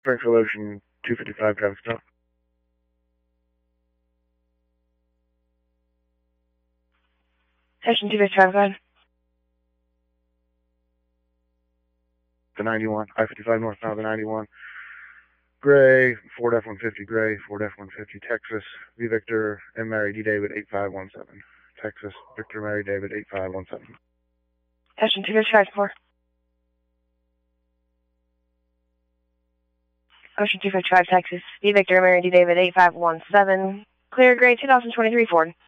Springfield Ocean 255 traffic stop. Ocean 255, go ahead. The 91, I-55 northbound, the 91. Gray, Ford F-150 Gray, Ford F-150 Texas, V Victor, M Mary D David 8517. Texas, Victor Mary David 8517. Ocean 255, 4. Ocean 255, Texas, V Victor Mary D David 8517. Clear, Gray 2023 Ford.